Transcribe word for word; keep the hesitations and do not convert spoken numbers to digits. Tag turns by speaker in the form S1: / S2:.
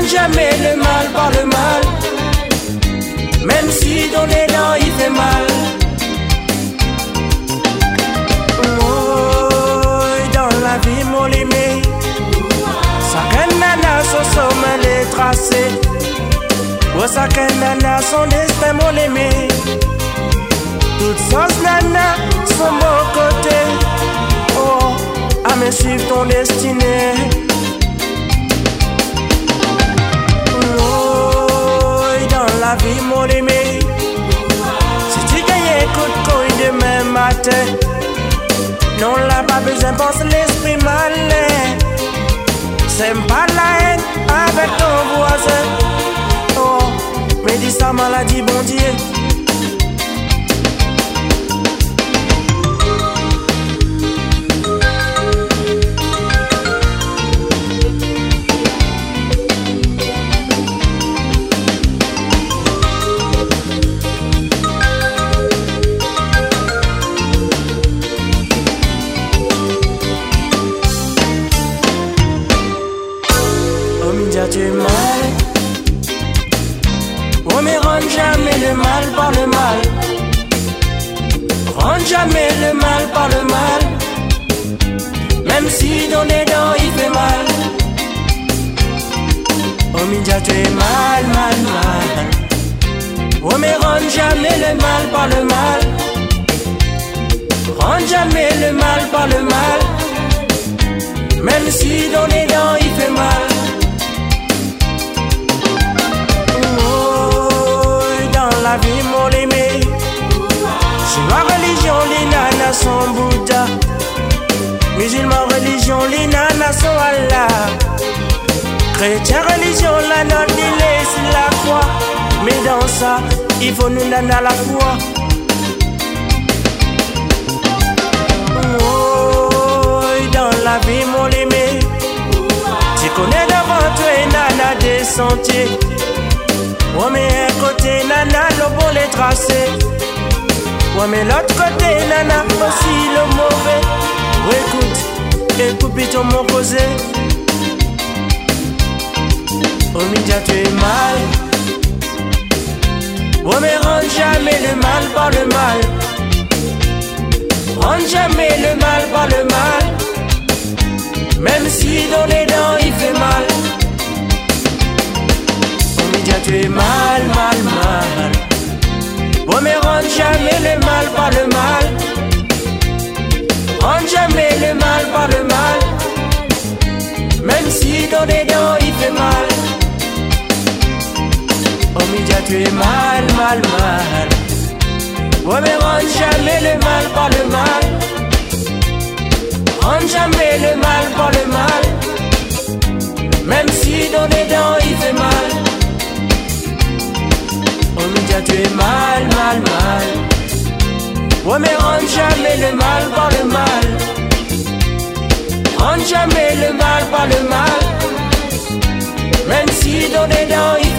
S1: Rends jamais le mal par le mal, même si dans les dents il fait mal. Oh, dans la vie mon aimé, chacun nana son sommet les tracé. Oh, chacun nana son destin mon aimé. Toutes sortes nana sont mon côté. Oh, à me suivre ton destinée. La vie mon aimé, si tu gagnes coup de couille demain matin, non là pas besoin penser l'esprit malin. C'est pas la haine avec ton voisin. Oh, mais dis ça maladie bon Dieu. Tu es mal. Oh mais rends jamais le mal par le mal. Rends jamais le mal par le mal, même si dans les dents il fait mal. Oh Minja tu es mal, mal, mal. Oh mais rends jamais le mal par le mal. Rends jamais le mal par le mal, même si dans les dents il fait mal. La vie mon aimé, sur ma religion les nanas sont Bouddha, musulman religion les nanas sont Allah, chrétien religion la note il est c'est la foi, mais dans ça il faut nous nanas la foi. Oh, dans la vie mon aimé, tu connais devant toi et nana des sentiers. Ouais mais un côté nana le bon les tracé. Ouais mais l'autre côté nana aussi le mauvais. Ouais écoute, écoute plutôt mon causé. Oh Minja tu es mal. Ouais mais rends jamais le mal par le mal. Rends jamais le mal par le mal, même si dans les dents il fait mal. Tu es mal, mal, mal. Oh mais rends jamais le mal par le mal. Rends jamais le mal par le mal, même si dans les dents il fait mal. Oh Minja tu es mal, mal, mal. Oh mais rends jamais le mal par le mal. Rends jamais le mal par le mal, même si dans les dents il fait mal. Oh Minja tu es mal, mal, mal. Ouais mais rends jamais le mal par le mal. Rends jamais le mal par le mal, même si dans les dents il